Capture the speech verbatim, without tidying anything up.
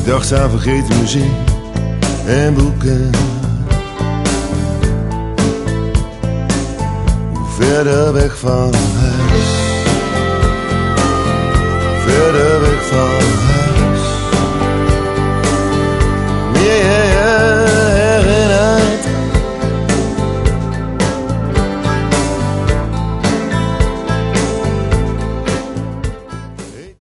dacht aan vergeten muziek en boeken. Hoe verder weg van huis.